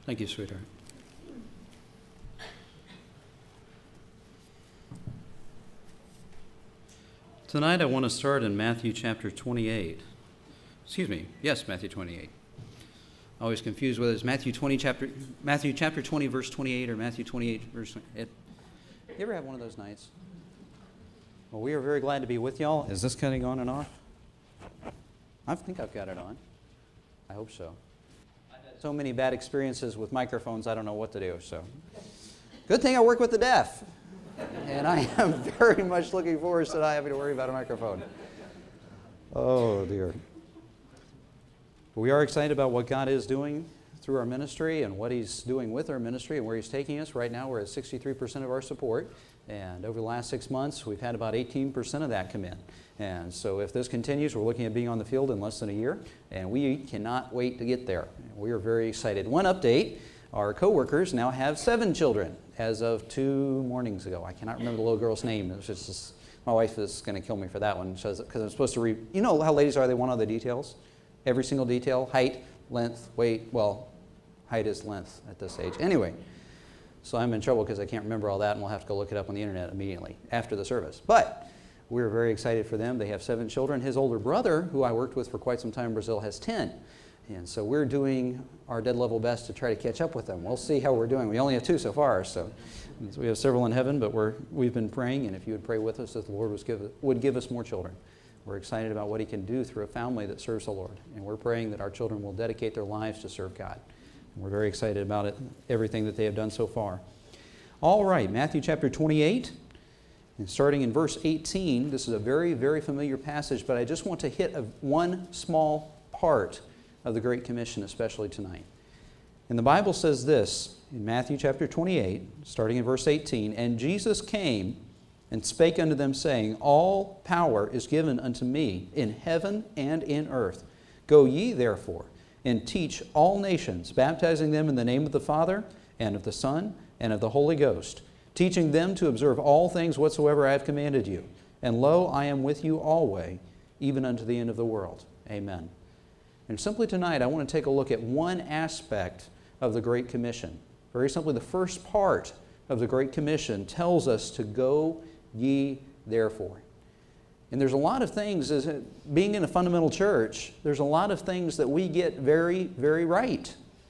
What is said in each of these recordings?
Thank you, sweetheart. Tonight I want to start in Matthew chapter 28. Excuse me, yes, Matthew 28. Always confused whether it's Matthew chapter 20, verse 28, or Matthew 28, verse 28. You ever have one of those nights? Well, we are very glad to be with y'all. Is this cutting on and off? I think I've got it on. I hope so. I've had so many bad experiences with microphones, I don't know what to do. So, good thing I work with the deaf. And I am very much looking forward to not having to worry about a microphone. Oh, dear. We are excited about what God is doing through our ministry and what He's doing with our ministry and where He's taking us. Right now, we're at 63% of our support. And over the last 6 months, we've had about 18% of that come in. And so if this continues, we're looking at being on the field in less than a year. And we cannot wait to get there. We are very excited. One update, our co-workers now have 7 children as of 2 mornings ago. I cannot remember the little girl's name. It's just, my wife is going to kill me for that one because I'm supposed to read. You know how ladies are, they want all the details? Every single detail, height, length, weight. Well, height is length at this age. Anyway, so I'm in trouble because I can't remember all that, and we'll have to go look it up on the internet immediately after the service. But we're very excited for them. They have 7 children. His older brother, who I worked with for quite some time in Brazil, has 10. And so we're doing our dead level best to try to catch up with them. We'll see how we're doing. We only have 2 so far, so we have several in heaven, but we've been praying, and if you would pray with us that the Lord would give us more children. We're excited about what He can do through a family that serves the Lord, and we're praying that our children will dedicate their lives to serve God. And we're very excited about it, everything that they have done so far. All right, Matthew chapter 28, and starting in verse 18, this is a very, very familiar passage, but I just want to hit one small part of the Great Commission, especially tonight. And the Bible says this in Matthew chapter 28, starting in verse 18, "And Jesus came and spake unto them, saying, All power is given unto me in heaven and in earth. Go ye therefore, and teach all nations, baptizing them in the name of the Father, and of the Son, and of the Holy Ghost, teaching them to observe all things whatsoever I have commanded you. And lo, I am with you always, even unto the end of the world. Amen." And simply tonight, I want to take a look at one aspect of the Great Commission. Very simply, the first part of the Great Commission tells us to go ye therefore. And there's a lot of things, being in a fundamental church, there's a lot of things that we get very, very right.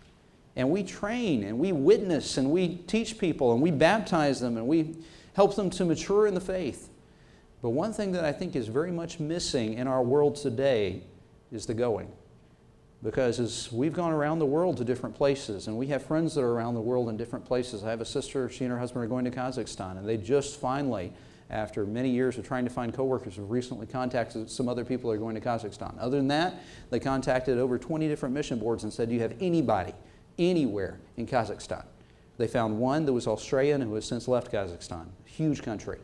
And we train, and we witness, and we teach people, and we baptize them, and we help them to mature in the faith. But one thing that I think is very much missing in our world today is the going. Because as we've gone around the world to different places, and we have friends that are around the world in different places. I have a sister, she and her husband are going to Kazakhstan, and they just finally, after many years of trying to find coworkers, have recently contacted some other people who are going to Kazakhstan. Other than that, they contacted over 20 different mission boards and said, "Do you have anybody anywhere in Kazakhstan?" They found one that was Australian who has since left Kazakhstan. Huge country.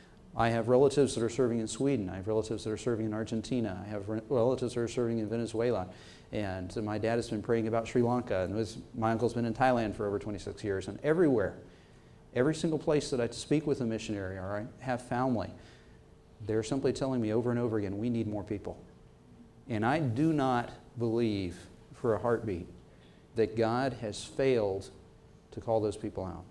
I have relatives that are serving in Sweden. I have relatives that are serving in Argentina. I have relatives that are serving in Venezuela. And my dad has been praying about Sri Lanka. And my uncle's been in Thailand for over 26 years. And everywhere, every single place that I speak with a missionary or I have family, they're simply telling me over and over again, we need more people. And I do not believe for a heartbeat that God has failed to call those people out.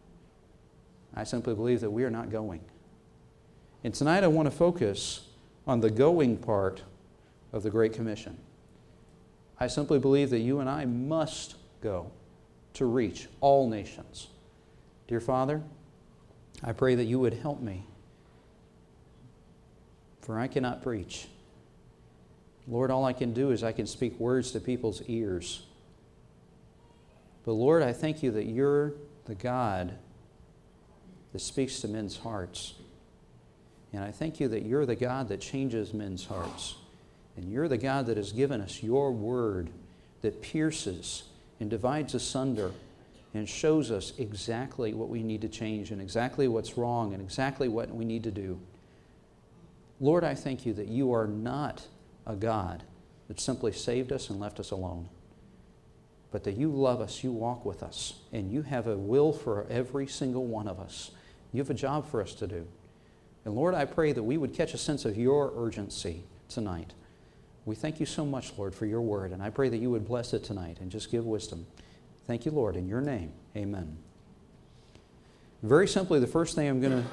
I simply believe that we are not going. And tonight I want to focus on the going part of the Great Commission. I simply believe that you and I must go to reach all nations. Dear Father, I pray that you would help me, for I cannot preach. Lord, all I can do is I can speak words to people's ears. But Lord, I thank you that you're the God that speaks to men's hearts. And I thank you that you're the God that changes men's hearts. And you're the God that has given us your word that pierces and divides asunder and shows us exactly what we need to change and exactly what's wrong and exactly what we need to do. Lord, I thank you that you are not a God that simply saved us and left us alone, but that you love us, you walk with us, and you have a will for every single one of us. You have a job for us to do. And Lord, I pray that we would catch a sense of your urgency tonight. We thank you so much, Lord, for your word, and I pray that you would bless it tonight and just give wisdom. Thank you, Lord, in your name. Amen. Very simply, the first thing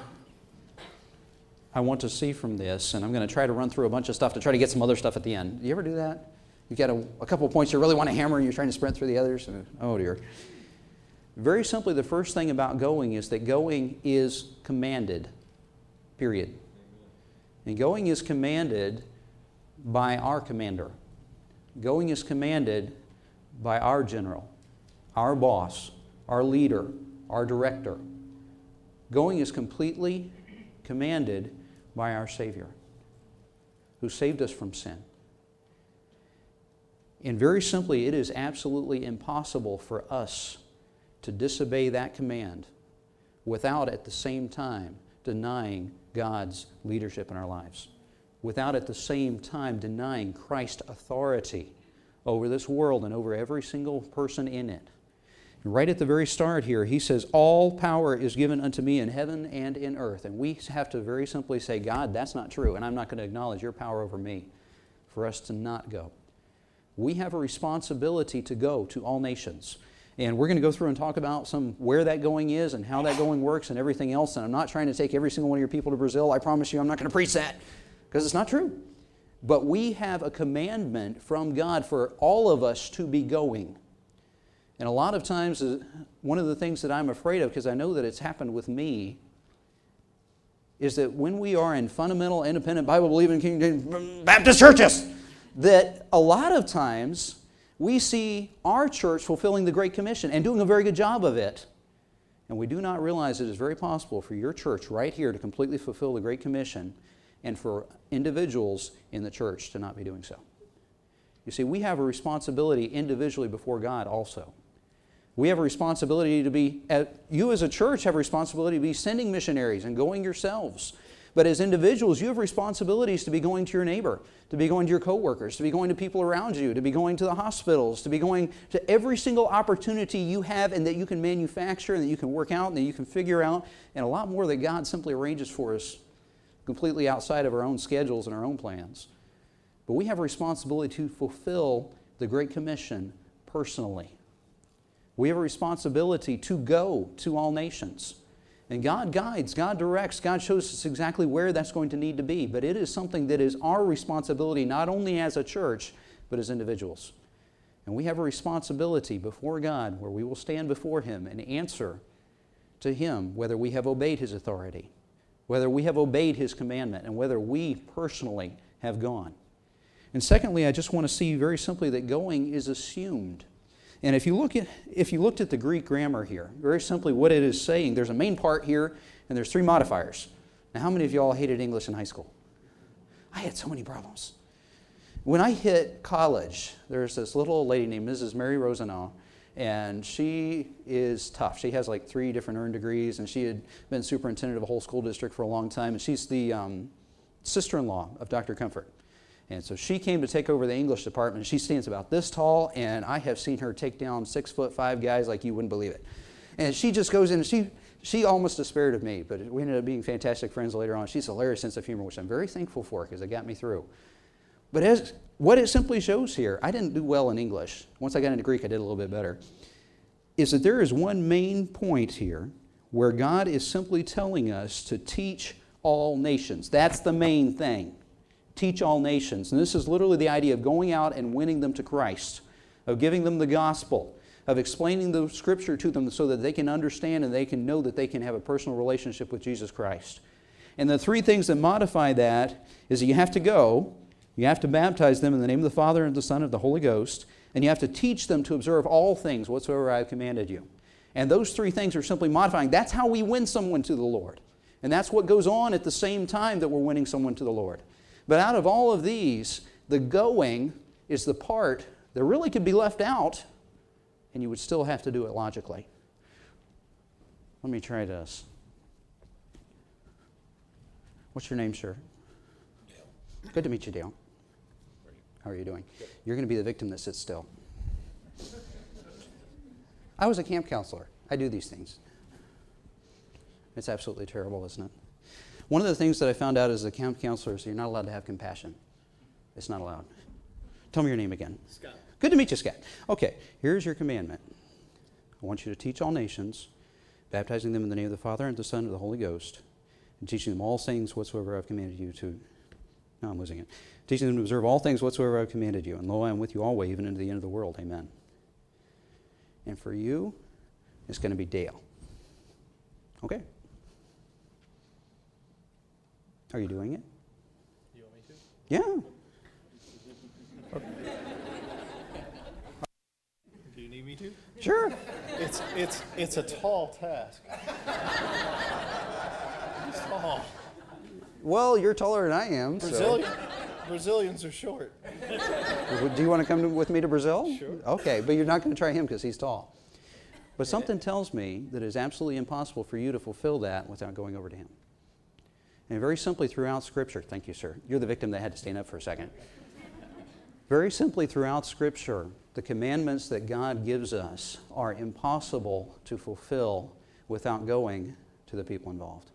I want to see from this, and I'm going to try to run through a bunch of stuff to try to get some other stuff at the end. Do you ever do that? You've got a couple of points you really want to hammer and you're trying to sprint through the others? Oh, dear. Very simply, the first thing about going is that going is commanded, period. And going is commanded by our commander. Going is commanded by our general, our boss, our leader, our director. Going is completely commanded by our Savior, who saved us from sin. And very simply, it is absolutely impossible for us to disobey that command without at the same time denying God's leadership in our lives, without at the same time denying Christ's authority over this world and over every single person in it. And right at the very start here, he says, all power is given unto me in heaven and in earth. And we have to very simply say, God, that's not true, and I'm not going to acknowledge your power over me, for us to not go. We have a responsibility to go to all nations. And we're going to go through and talk about where that going is and how that going works and everything else. And I'm not trying to take every single one of your people to Brazil. I promise you I'm not going to preach that, because it's not true. But we have a commandment from God for all of us to be going. And a lot of times, one of the things that I'm afraid of, because I know that it's happened with me, is that when we are in fundamental, independent, Bible-believing King Baptist churches, that a lot of times we see our church fulfilling the Great Commission and doing a very good job of it. And we do not realize it is very possible for your church right here to completely fulfill the Great Commission and for individuals in the church to not be doing so. You see, we have a responsibility individually before God also. We have a responsibility to be, you as a church have a responsibility to be sending missionaries and going yourselves. But as individuals, you have responsibilities to be going to your neighbor, to be going to your coworkers, to be going to people around you, to be going to the hospitals, to be going to every single opportunity you have and that you can manufacture and that you can work out and that you can figure out, and a lot more that God simply arranges for us completely outside of our own schedules and our own plans. But we have a responsibility to fulfill the Great Commission personally. We have a responsibility to go to all nations. And God guides, God directs, God shows us exactly where that's going to need to be. But it is something that is our responsibility not only as a church, but as individuals. And we have a responsibility before God where we will stand before Him and answer to Him whether we have obeyed His authority, whether we have obeyed His commandment, and whether we personally have gone. And secondly, I just want to see very simply that going is assumed. And if you looked at the Greek grammar here, very simply what it is saying, there's a main part here, and there's 3 modifiers. Now, how many of y'all hated English in high school? I had so many problems. When I hit college, there's this little old lady named Mrs. Mary Rosenau, and she is tough. She has like 3 different earned degrees, and she had been superintendent of a whole school district for a long time, and she's the sister-in-law of Dr. Comfort. And so she came to take over the English department. She stands about this tall, and I have seen her take down 6'5" guys like you wouldn't believe it. And she just goes in, and she almost despaired of me, but we ended up being fantastic friends later on. She's a hilarious sense of humor, which I'm very thankful for because it got me through. But what it simply shows here, I didn't do well in English. Once I got into Greek, I did a little bit better, is that there is one main point here where God is simply telling us to teach all nations. That's the main thing. Teach all nations. And this is literally the idea of going out and winning them to Christ, of giving them the gospel, of explaining the Scripture to them so that they can understand and they can know that they can have a personal relationship with Jesus Christ. And the 3 things that modify that is that you have to go, you have to baptize them in the name of the Father and the Son and of the Holy Ghost, and you have to teach them to observe all things whatsoever I have commanded you. And those 3 things are simply modifying. That's how we win someone to the Lord. And that's what goes on at the same time that we're winning someone to the Lord. But out of all of these, the going is the part that really could be left out, and you would still have to do it logically. Let me try this. What's your name, sir? Dale. Good to meet you, Dale. How are you doing? Good. You're going to be the victim that sits still. I was a camp counselor. I do these things. It's absolutely terrible, isn't it? One of the things that I found out as a camp counselor is you're not allowed to have compassion. It's not allowed. Tell me your name again. Scott. Good to meet you, Scott. Okay, here's your commandment. I want you to teach all nations, baptizing them in the name of the Father, and the Son, and of the Holy Ghost, and teaching them all things whatsoever I've commanded you to. No, I'm losing it. Teaching them to observe all things whatsoever I've commanded you. And lo, I am with you always, even into the end of the world. Amen. And for you, it's going to be Dale. Okay? Are you doing it? You want me to? Yeah. Do you need me to? Sure. It's a tall task. He's tall. Well, you're taller than I am. Brazilians are short. So. Do you want to come with me to Brazil? Sure. Okay, but you're not going to try him because he's tall. But something tells me that it's absolutely impossible for you to fulfill that without going over to him. And very simply throughout Scripture, thank you, sir. You're the victim that had to stand up for a second. Very simply throughout Scripture, the commandments that God gives us are impossible to fulfill without going to the people involved.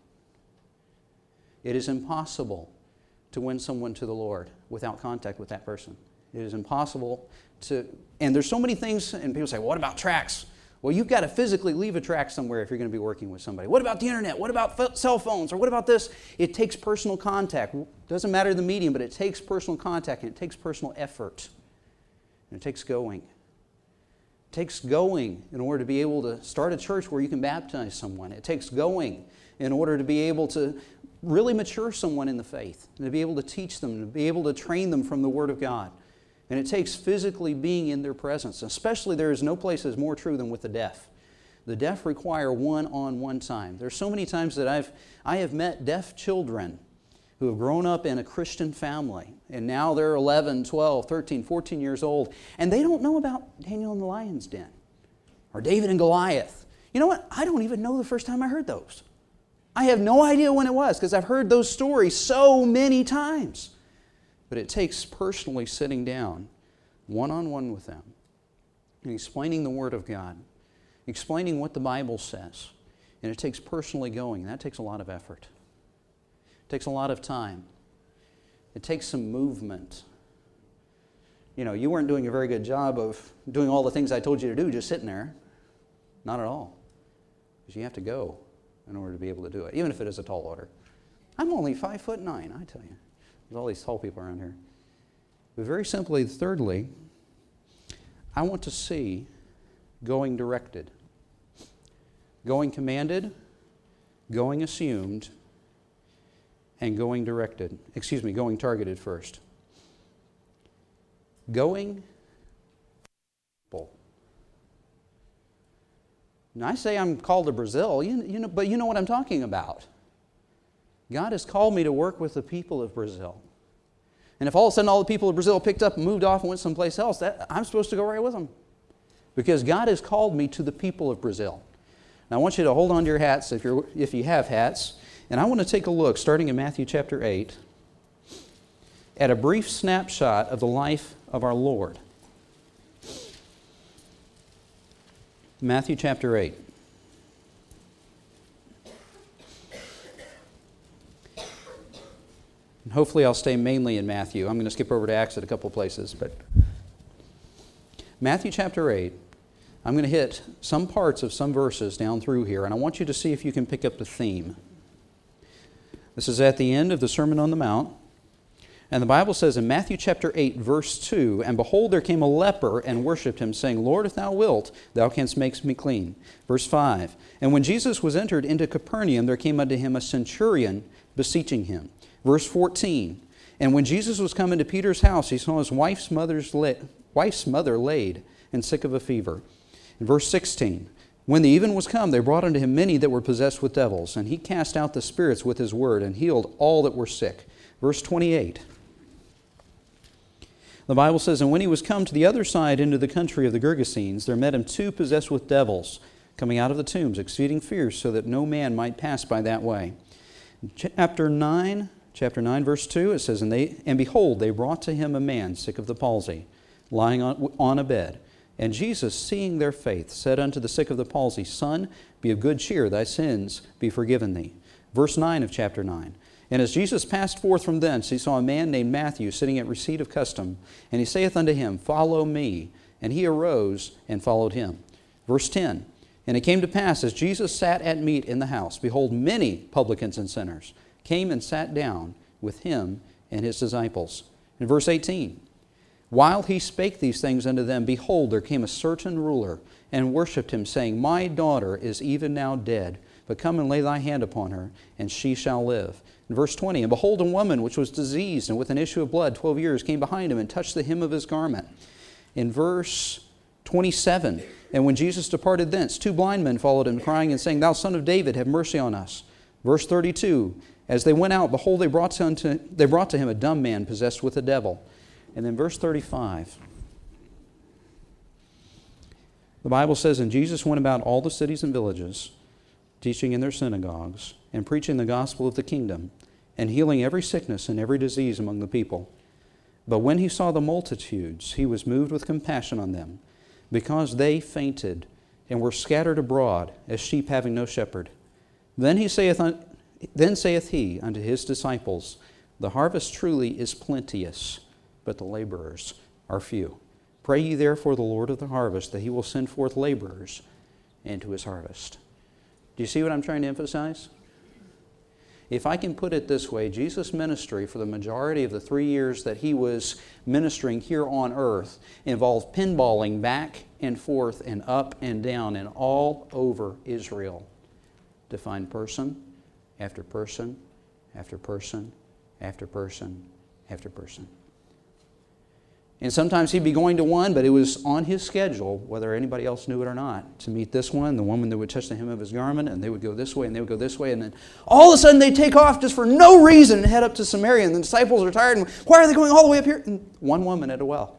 It is impossible to win someone to the Lord without contact with that person. It is impossible to, and there's so many things, and people say, what about tracts? Well, you've got to physically leave a tract somewhere if you're going to be working with somebody. What about the internet? What about cell phones? Or what about this? It takes personal contact. Doesn't matter the medium, but it takes personal contact, and it takes personal effort. And it takes going. It takes going in order to be able to start a church where you can baptize someone. It takes going in order to be able to really mature someone in the faith, and to be able to teach them, to be able to train them from the Word of God. And it takes physically being in their presence. Especially there is no place that's more true than with the deaf. The deaf require one-on-one time. There's so many times that I have met deaf children who have grown up in a Christian family, and now they're 11, 12, 13, 14 years old, and they don't know about Daniel in the Lion's Den or David and Goliath. You know what? I don't even know the first time I heard those. I have no idea when it was because I've heard those stories so many times. But it takes personally sitting down one-on-one with them and explaining the Word of God, explaining what the Bible says. And it takes personally going. And that takes a lot of effort. It takes a lot of time. It takes some movement. You know, you weren't doing a very good job of doing all the things I told you to do just sitting there. Not at all. Because you have to go in order to be able to do it, even if it is a tall order. I'm only 5'9", I tell you. There's all these tall people around here. But very simply, thirdly, I want to see going directed, going commanded, going assumed, and going directed. Going targeted first. Going. Now, I say I'm called to Brazil, but you know what I'm talking about. God has called me to work with the people of Brazil. And if all of a sudden all the people of Brazil picked up and moved off and went someplace else, I'm supposed to go right with them. Because God has called me to the people of Brazil. Now I want you to hold on to your hats if you have hats. And I want to take a look, starting in Matthew chapter 8, at a brief snapshot of the life of our Lord. Matthew chapter 8. And hopefully I'll stay mainly in Matthew. I'm going to skip over to Acts at a couple places. But Matthew chapter 8, I'm going to hit some parts of some verses down through here, and I want you to see if you can pick up the theme. This is at the end of the Sermon on the Mount. And the Bible says in Matthew chapter 8, verse 2, "And behold, there came a leper and worshipped him, saying, Lord, if thou wilt, thou canst make me clean." Verse 5, "And when Jesus was entered into Capernaum, there came unto him a centurion beseeching him." Verse 14, "And when Jesus was come into Peter's house, he saw his wife's mother laid and sick of a fever." In verse 16, "When the even was come, they brought unto him many that were possessed with devils, and he cast out the spirits with his word, and healed all that were sick." Verse 28, the Bible says, "And when he was come to the other side into the country of the Gergesenes, there met him two possessed with devils, coming out of the tombs, exceeding fierce, so that no man might pass by that way." In chapter 9, verse 2, it says, And behold, they brought to him a man sick of the palsy, lying on a bed. And Jesus, seeing their faith, said unto the sick of the palsy, Son, be of good cheer, thy sins be forgiven thee. Verse 9 of chapter 9, "And as Jesus passed forth from thence, he saw a man named Matthew sitting at receipt of custom. And he saith unto him, Follow me. And he arose and followed him." Verse 10, And it came to pass, as Jesus sat at meat in the house, behold, many publicans and sinners came and sat down with him and his disciples. In verse 18, while he spake these things unto them, behold, there came a certain ruler, and worshipped him, saying, My daughter is even now dead, but come and lay thy hand upon her, and she shall live. In verse 20, and behold, a woman which was diseased, and with an issue of blood 12 years, came behind him, and touched the hem of his garment. In verse 27, and when Jesus departed thence, 2 blind men followed him, crying and saying, Thou Son of David, have mercy on us. Verse 32, as they went out, behold, they brought to him a dumb man possessed with a devil. And then verse 35, the Bible says, And Jesus went about all the cities and villages, teaching in their synagogues, and preaching the gospel of the kingdom, and healing every sickness and every disease among the people. But when he saw the multitudes, he was moved with compassion on them, because they fainted and were scattered abroad as sheep having no shepherd. Then saith he unto his disciples, The harvest truly is plenteous, but the laborers are few. Pray ye therefore the Lord of the harvest, that he will send forth laborers into his harvest. Do you see what I'm trying to emphasize? If I can put it this way, Jesus' ministry for the majority of the 3 years that he was ministering here on earth involved pinballing back and forth and up and down and all over Israel to find person after person after person after person after person. And sometimes he'd be going to one, but it was on his schedule, whether anybody else knew it or not, to meet this one, the woman that would touch the hem of his garment, and they would go this way, and they would go this way, and then all of a sudden they'd take off just for no reason and head up to Samaria, and the disciples are tired, and why are they going all the way up here? And one woman at a well.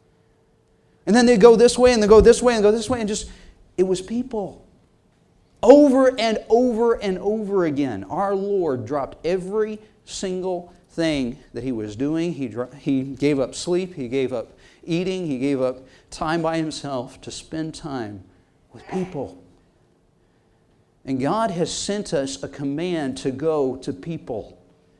And then they'd go this way, and they'd go this way, and go this way, and just, it was people. Over and over and over again, our Lord dropped every single thing that he was doing. He gave up sleep, he gave up eating, he gave up time by himself to spend time with people. And God has sent us a command to go to people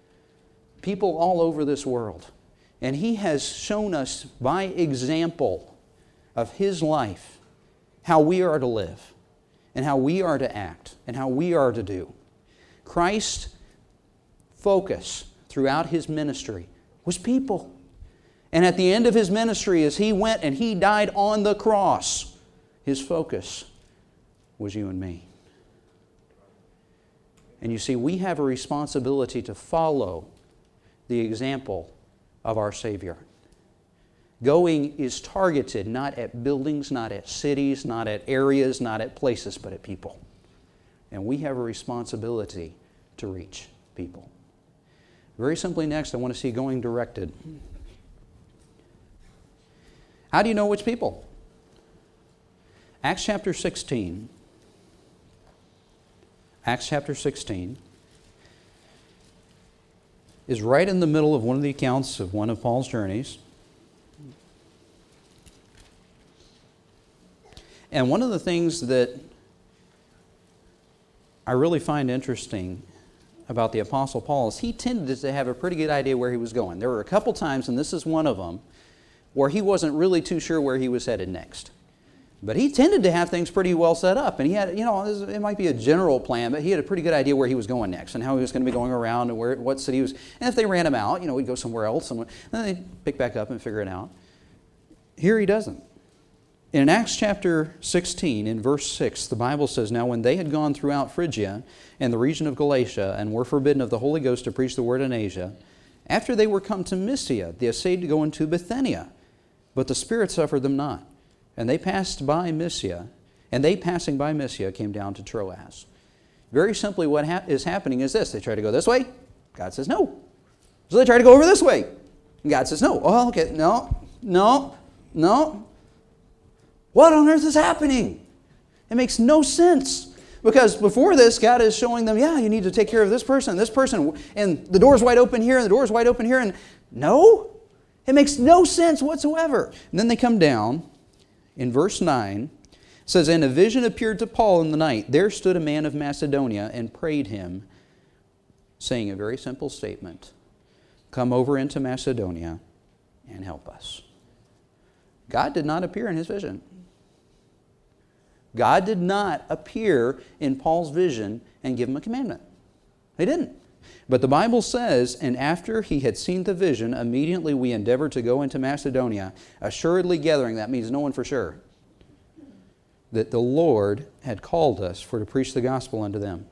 all over this world. And he has shown us by example of his life how we are to live and how we are to act and how we are to do. Christ's focus throughout his ministry was people. And at the end of his ministry, as he went and he died on the cross, his focus was you and me. And you see, we have a responsibility to follow the example of our Savior. Going is targeted not at buildings, not at cities, not at areas, not at places, but at people. And we have a responsibility to reach people. Very simply next, I want to see going directed. How do you know which people? Acts chapter 16. Acts chapter 16 is right in the middle of one of the accounts of one of Paul's journeys. And one of the things that I really find interesting about the Apostle Paul is he tended to have a pretty good idea where he was going. There were a couple times, and this is one of them, where he wasn't really too sure where he was headed next. But he tended to have things pretty well set up. And he had, it might be a general plan, but he had a pretty good idea where he was going next and how he was going to be going around and what city he was. And if they ran him out, we'd go somewhere else. And then they'd pick back up and figure it out. Here he doesn't. In Acts chapter 16, in verse 6, the Bible says, Now when they had gone throughout Phrygia and the region of Galatia and were forbidden of the Holy Ghost to preach the word in Asia, after they were come to Mysia, they essayed to go into Bithynia, but the Spirit suffered them not. And they passing by Mysia, came down to Troas. Very simply, what is happening is this. They try to go this way. God says no. So they try to go over this way. And God says no. Oh, okay. No. What on earth is happening? It makes no sense. Because before this, God is showing them, you need to take care of this person, and the door's wide open here, and the door's wide open here, and no. It makes no sense whatsoever. And then they come down. In verse 9, it says, And a vision appeared to Paul in the night. There stood a man of Macedonia and prayed him, saying a very simple statement, Come over into Macedonia and help us. God did not appear in his vision. God did not appear in Paul's vision and give him a commandment. He didn't. But the Bible says, and after he had seen the vision, immediately we endeavored to go into Macedonia, assuredly gathering, that means knowing for sure, that the Lord had called us for to preach the gospel unto them.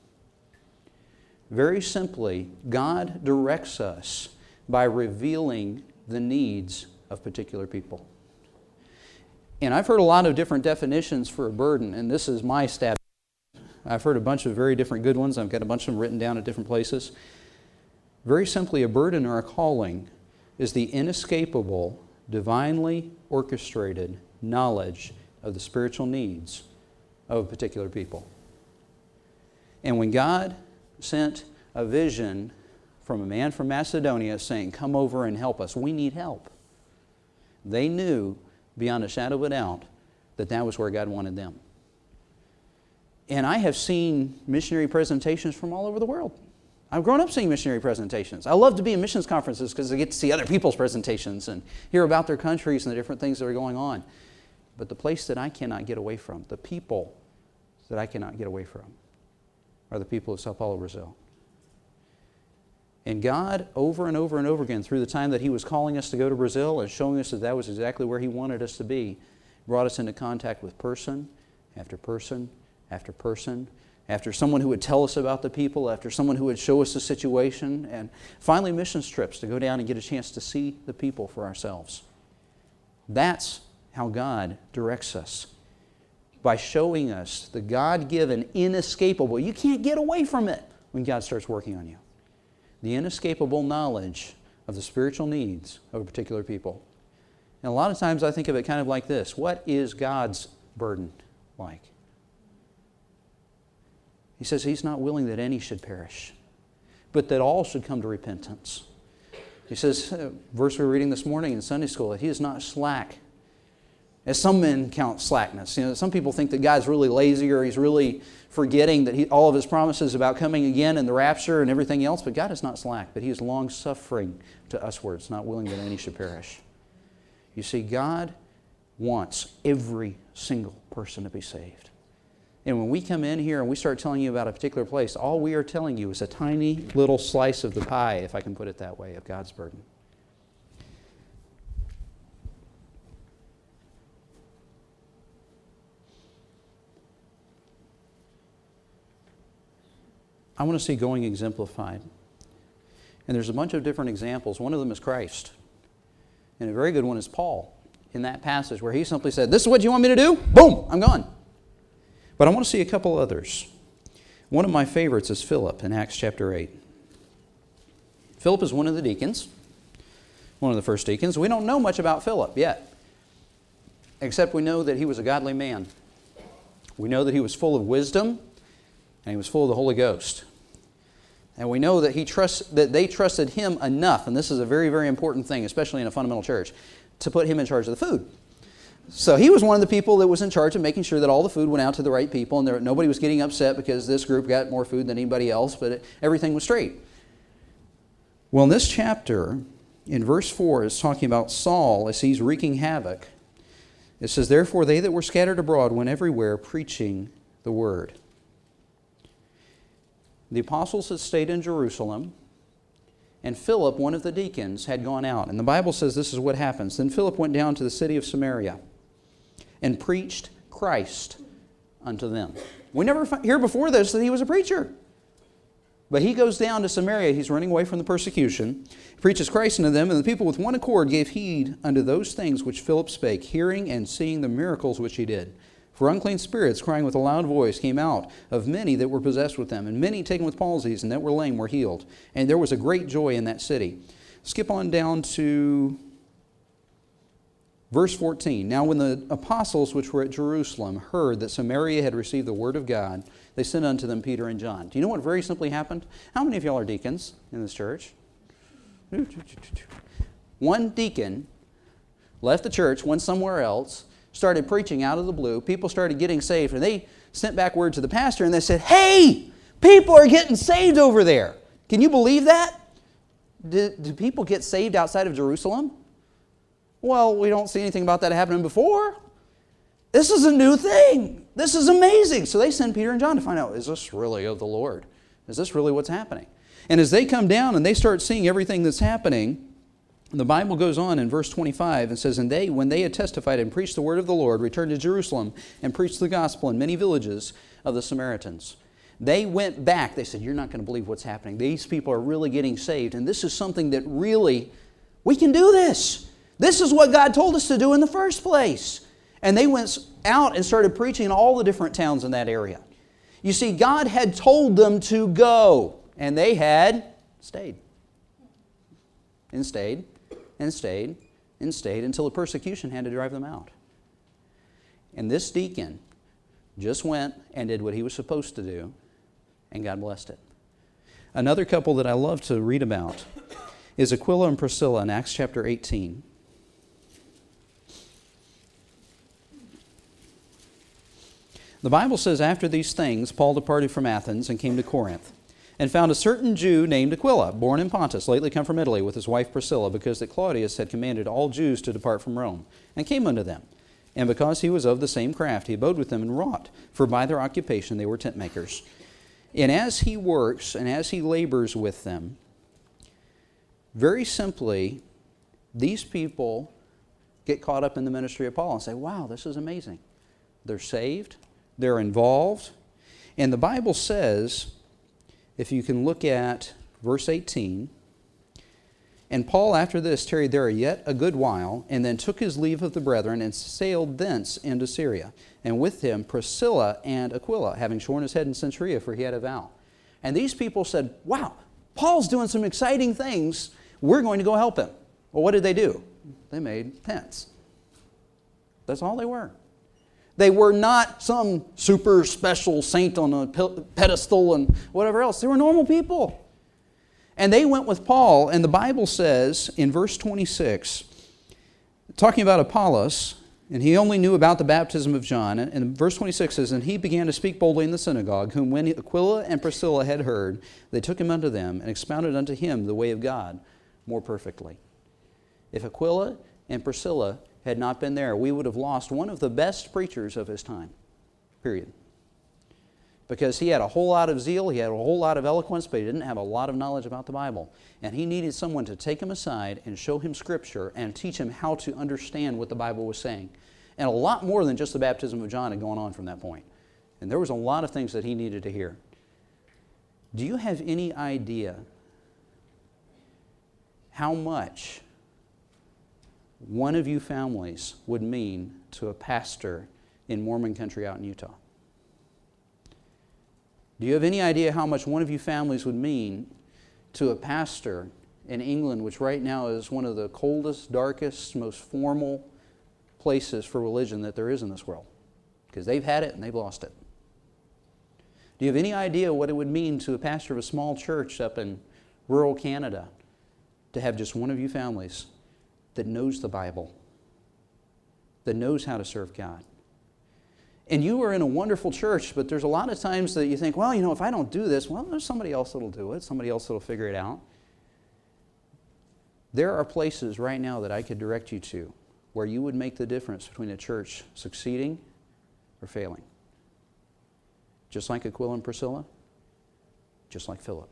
Very simply, God directs us by revealing the needs of particular people. And I've heard a lot of different definitions for a burden, and this is my stab. I've heard a bunch of very different good ones. I've got a bunch of them written down at different places. Very simply, a burden or a calling is the inescapable, divinely orchestrated knowledge of the spiritual needs of a particular people. And when God sent a vision from a man from Macedonia saying, come over and help us, we need help, they knew beyond a shadow of a doubt that that was where God wanted them. And I have seen missionary presentations from all over the world. I've grown up seeing missionary presentations. I love to be in missions conferences because I get to see other people's presentations and hear about their countries and the different things that are going on. But the place that I cannot get away from, the people that I cannot get away from, are the people of Sao Paulo, Brazil. And God, over and over and over again, through the time that He was calling us to go to Brazil and showing us that that was exactly where He wanted us to be, brought us into contact with person after person after person, after someone who would tell us about the people, after someone who would show us the situation, and finally missions trips to go down and get a chance to see the people for ourselves. That's how God directs us, by showing us the God-given, inescapable, you can't get away from it when God starts working on you, the inescapable knowledge of the spiritual needs of a particular people. And a lot of times I think of it kind of like this. What is God's burden like? He says He's not willing that any should perish, but that all should come to repentance. He says, verse we were reading this morning in Sunday school, that He is not slack, as some men count slackness. You know, some people think that God's really lazy or He's really forgetting that all of His promises about coming again and the rapture and everything else, but God is not slack, but He is long-suffering to uswards, not willing that any should perish. You see, God wants every single person to be saved. And when we come in here and we start telling you about a particular place, all we are telling you is a tiny little slice of the pie, if I can put it that way, of God's burden. I want to see going exemplified. And there's a bunch of different examples. One of them is Christ. And a very good one is Paul in that passage where he simply said, this is what you want me to do? Boom, I'm gone. But I want to see a couple others. One of my favorites is Philip in Acts chapter 8. Philip is one of the deacons, one of the first deacons. We don't know much about Philip yet, except we know that he was a godly man. We know that he was full of wisdom and he was full of the Holy Ghost. And we know that they trusted him enough, and this is a very, very important thing, especially in a fundamental church, to put him in charge of the food. So he was one of the people that was in charge of making sure that all the food went out to the right people, and nobody was getting upset because this group got more food than anybody else, but everything was straight. Well, in this chapter, in verse 4, it's talking about Saul as he's wreaking havoc. It says, therefore they that were scattered abroad went everywhere preaching the word. The apostles had stayed in Jerusalem, and Philip, one of the deacons, had gone out. And the Bible says this is what happens. Then Philip went down to the city of Samaria and preached Christ unto them. We never hear before this that he was a preacher. But he goes down to Samaria. He's running away from the persecution. He preaches Christ unto them, and the people with one accord gave heed unto those things which Philip spake, hearing and seeing the miracles which he did. For unclean spirits, crying with a loud voice, came out of many that were possessed with them, and many taken with palsies and that were lame were healed. And there was a great joy in that city. Skip on down to verse 14. Now when the apostles which were at Jerusalem heard that Samaria had received the word of God, they sent unto them Peter and John. Do you know what very simply happened? How many of y'all are deacons in this church? One deacon left the church, went somewhere else, started preaching out of the blue. People started getting saved, and they sent back word to the pastor, and they said, hey, people are getting saved over there. Can you believe that? Do people get saved outside of Jerusalem? Well, we don't see anything about that happening before. This is a new thing. This is amazing. So they send Peter and John to find out, is this really of the Lord? Is this really what's happening? And as they come down and they start seeing everything that's happening, the Bible goes on in verse 25 and says, And they, when they had testified and preached the word of the Lord, returned to Jerusalem and preached the gospel in many villages of the Samaritans. They went back. They said, you're not going to believe what's happening. These people are really getting saved. And this is something that really, we can do this. This is what God told us to do in the first place. And they went out and started preaching in all the different towns in that area. You see, God had told them to go. And they had stayed. And stayed. And stayed. And stayed until the persecution had to drive them out. And this deacon just went and did what he was supposed to do. And God blessed it. Another couple that I love to read about is Aquila and Priscilla in Acts chapter 18. The Bible says, after these things, Paul departed from Athens and came to Corinth, and found a certain Jew named Aquila, born in Pontus, lately come from Italy, with his wife Priscilla, because that Claudius had commanded all Jews to depart from Rome, and came unto them. And because he was of the same craft, he abode with them and wrought, for by their occupation they were tent makers. And as he works and as he labors with them, very simply, these people get caught up in the ministry of Paul and say, wow, this is amazing. They're saved. They're involved. And the Bible says, if you can look at verse 18, And Paul after this tarried there yet a good while, and then took his leave of the brethren, and sailed thence into Syria. And with him Priscilla and Aquila, having shorn his head in Cenchrea, for he had a vow. And these people said, wow, Paul's doing some exciting things. We're going to go help him. Well, what did they do? They made tents. That's all they were. They were not some super special saint on a pedestal and whatever else. They were normal people. And they went with Paul, and the Bible says in verse 26, talking about Apollos, and he only knew about the baptism of John, and verse 26 says, And he began to speak boldly in the synagogue, whom when Aquila and Priscilla had heard, they took him unto them, and expounded unto him the way of God more perfectly. If Aquila and Priscilla had not been there, we would have lost one of the best preachers of his time, period. Because he had a whole lot of zeal, he had a whole lot of eloquence, but he didn't have a lot of knowledge about the Bible. And he needed someone to take him aside and show him Scripture and teach him how to understand what the Bible was saying. And a lot more than just the baptism of John had gone on from that point. And there was a lot of things that he needed to hear. Do you have any idea how much one of you families would mean to a pastor in Mormon country out in Utah? Do you have any idea how much one of you families would mean to a pastor in England, which right now is one of the coldest, darkest, most formal places for religion that there is in this world? Because they've had it and they've lost it. Do you have any idea what it would mean to a pastor of a small church up in rural Canada to have just one of you families that knows the Bible, that knows how to serve God? And you are in a wonderful church, but there's a lot of times that you think, well, you know, if I don't do this, well, there's somebody else that'll do it, somebody else that'll figure it out. There are places right now that I could direct you to where you would make the difference between a church succeeding or failing. Just like Aquila and Priscilla, just like Philip.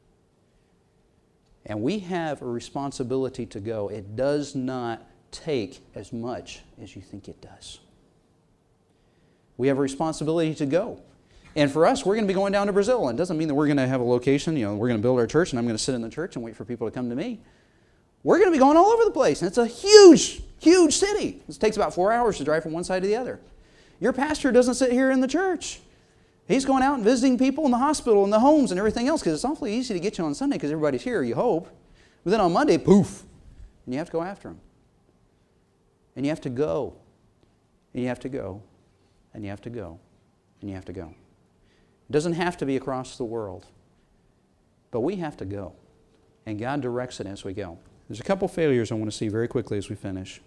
And we have a responsibility to go. It does not take as much as you think it does. We have a responsibility to go. And for us, we're going to be going down to Brazil. And it doesn't mean that we're going to have a location, you know, we're going to build our church and I'm going to sit in the church and wait for people to come to me. We're going to be going all over the place. And it's a huge, huge city. It takes about 4 hours to drive from one side to the other. Your pastor doesn't sit here in the church. He's going out and visiting people in the hospital and the homes and everything else, because it's awfully easy to get you on Sunday because everybody's here, you hope. But then on Monday, poof, and you have to go after them. And you have to go. And you have to go. And you have to go. And you have to go. It doesn't have to be across the world. But we have to go. And God directs it as we go. There's a couple failures I want to see very quickly as we finish.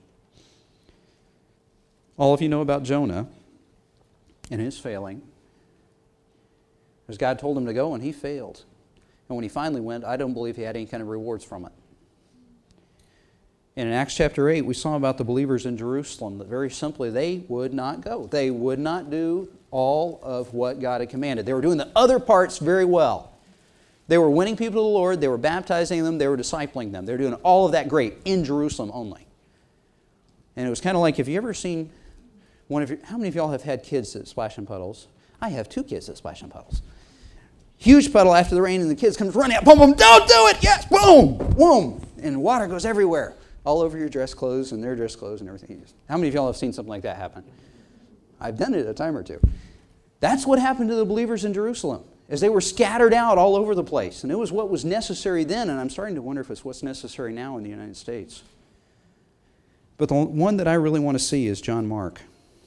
All of you know about Jonah and his failing. Because God told him to go and he failed. And when he finally went, I don't believe he had any kind of rewards from it. And in Acts chapter 8, we saw about the believers in Jerusalem that very simply they would not go. They would not do all of what God had commanded. They were doing the other parts very well. They were winning people to the Lord. They were baptizing them. They were discipling them. They were doing all of that great in Jerusalem only. And it was kind of like, if you ever seen how many of y'all have had kids that splash in puddles? I have 2 kids that splash in puddles. Huge puddle after the rain, and the kids come running out. Boom, boom, don't do it! Yes, boom, boom. And water goes everywhere. All over your dress clothes and their dress clothes and everything. How many of y'all have seen something like that happen? I've done it a time or two. That's what happened to the believers in Jerusalem, as they were scattered out all over the place. And it was what was necessary then, and I'm starting to wonder if it's what's necessary now in the United States. But the one that I really want to see is John Mark.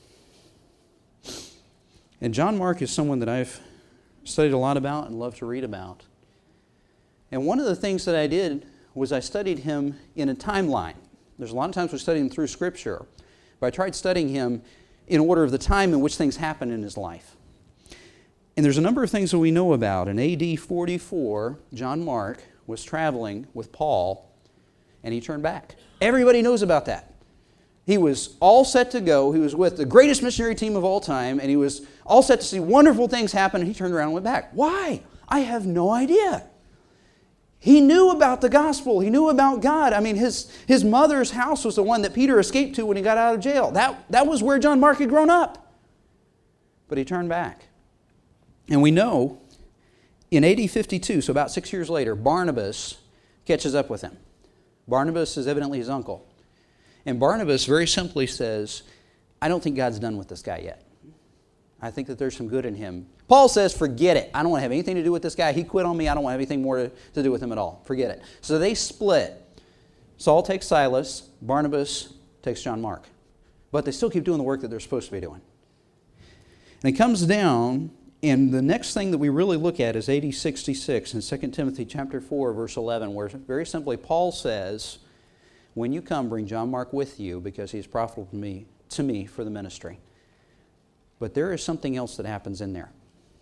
And John Mark is someone that I've studied a lot about and love to read about. And one of the things that I did was I studied him in a timeline. There's a lot of times we study him through Scripture, but I tried studying him in order of the time in which things happened in his life. And there's a number of things that we know about. In AD 44, John Mark was traveling with Paul, and he turned back. Everybody knows about that. He was all set to go. He was with the greatest missionary team of all time, and he was all set to see wonderful things happen, and he turned around and went back. Why? I have no idea. He knew about the gospel. He knew about God. I mean, his mother's house was the one that Peter escaped to when he got out of jail. That was where John Mark had grown up. But he turned back. And we know in AD 52, so about 6 years later, Barnabas catches up with him. Barnabas is evidently his uncle. And Barnabas very simply says, I don't think God's done with this guy yet. I think that there's some good in him. Paul says, forget it. I don't want to have anything to do with this guy. He quit on me. I don't want to have anything more to do with him at all. Forget it. So they split. Saul takes Silas. Barnabas takes John Mark. But they still keep doing the work that they're supposed to be doing. And it comes down, and the next thing that we really look at is AD 66 in 2 Timothy chapter 4, verse 11, where very simply Paul says, when you come, bring John Mark with you, because he is profitable to me for the ministry. But there is something else that happens in there.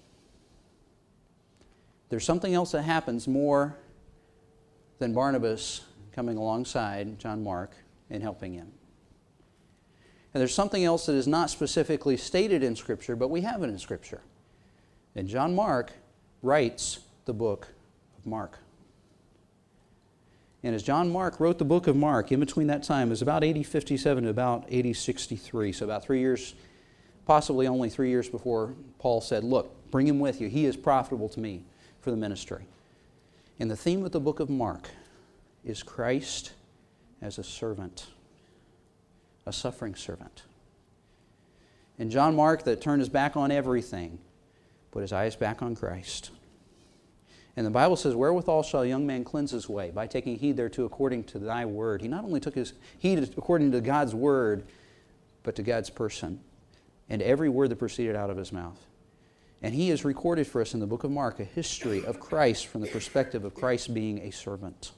There's something else that happens more than Barnabas coming alongside John Mark and helping him. And there's something else that is not specifically stated in Scripture, but we have it in Scripture. And John Mark writes the book of Mark. And as John Mark wrote the book of Mark, in between that time, it was about AD 57 to about AD 63, so about 3 years, possibly only 3 years before Paul said, look, bring him with you. He is profitable to me for the ministry. And the theme of the book of Mark is Christ as a servant, a suffering servant. And John Mark, that turned his back on everything, put his eyes back on Christ. And the Bible says, wherewithal shall a young man cleanse his way? By taking heed thereto according to thy word. He not only took his heed according to God's word, but to God's person, and every word that proceeded out of his mouth. And he has recorded for us in the book of Mark a history of Christ from the perspective of Christ being a servant.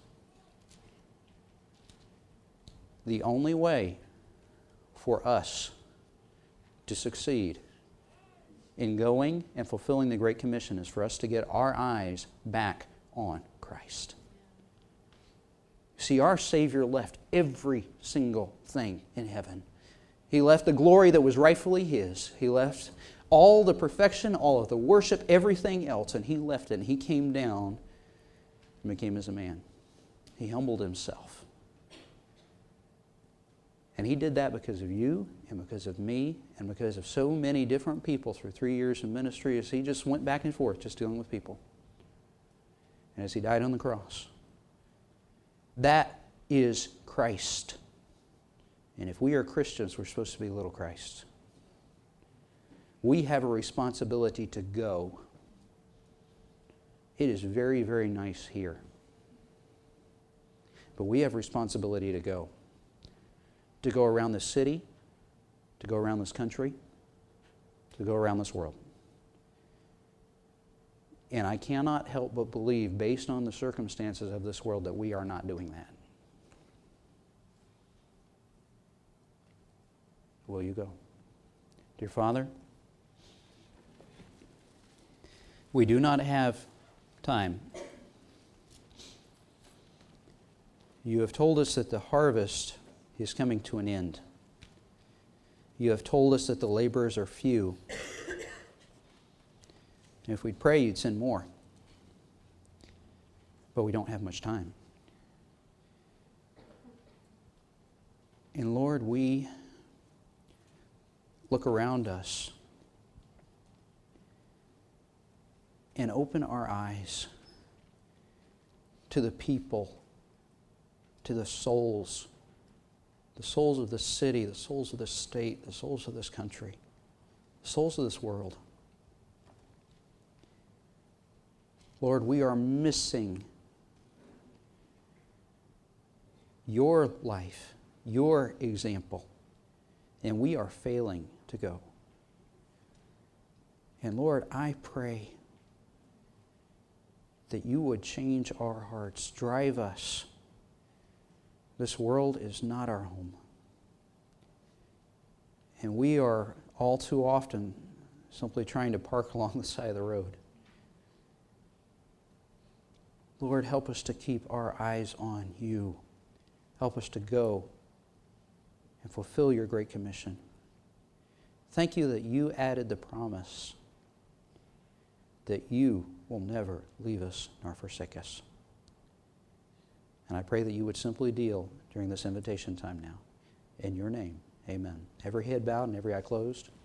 The only way for us to succeed in going and fulfilling the Great Commission is for us to get our eyes back on Christ. See, our Savior left every single thing in heaven. He left the glory that was rightfully His. He left all the perfection, all of the worship, everything else, and He left it, and He came down and became as a man. He humbled Himself. And He did that because of you and because of me and because of so many different people through 3 years of ministry as He just went back and forth just dealing with people. And as He died on the cross. That is Christ. And if we are Christians, we're supposed to be little Christ. We have a responsibility to go. It is very, very nice here. But we have responsibility to go. To go around this city, to go around this country, to go around this world. And I cannot help but believe, based on the circumstances of this world, that we are not doing that. Will you go? Dear Father, we do not have time. You have told us that the harvest is coming to an end. You have told us that the laborers are few. And if we'd pray, you'd send more. But we don't have much time. And Lord, we look around us and open our eyes to the people, to the souls of the city, the souls of the state, the souls of this country, the souls of this world. Lord, we are missing your life, your example, and we are failing to go. And Lord, I pray that you would change our hearts, drive us. This world is not our home. And we are all too often simply trying to park along the side of the road. Lord, help us to keep our eyes on you. Help us to go and fulfill your great commission. Thank you that you added the promise that you will never leave us nor forsake us. And I pray that you would simply deal during this invitation time now. In your name, amen. Every head bowed and every eye closed.